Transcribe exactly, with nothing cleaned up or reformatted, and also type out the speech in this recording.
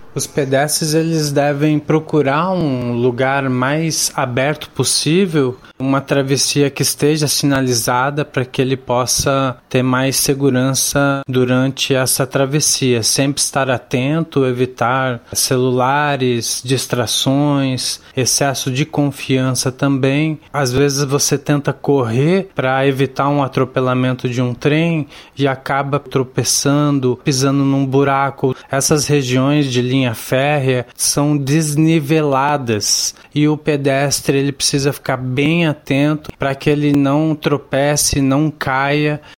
Os pedestres eles devem procurar um lugar mais aberto possível, uma travessia que esteja sinalizada para que ele possa ter mais segurança durante essa travessia. Sempre estar atento, evitar celulares, distrações, excesso de confiança também. Às vezes você tenta correr para evitar um atropelamento de um trem e acaba tropeçando, pisando num buraco. Essas regiões de linha férrea são desniveladas e o pedestre ele precisa ficar bem atento para que ele não tropece, não caia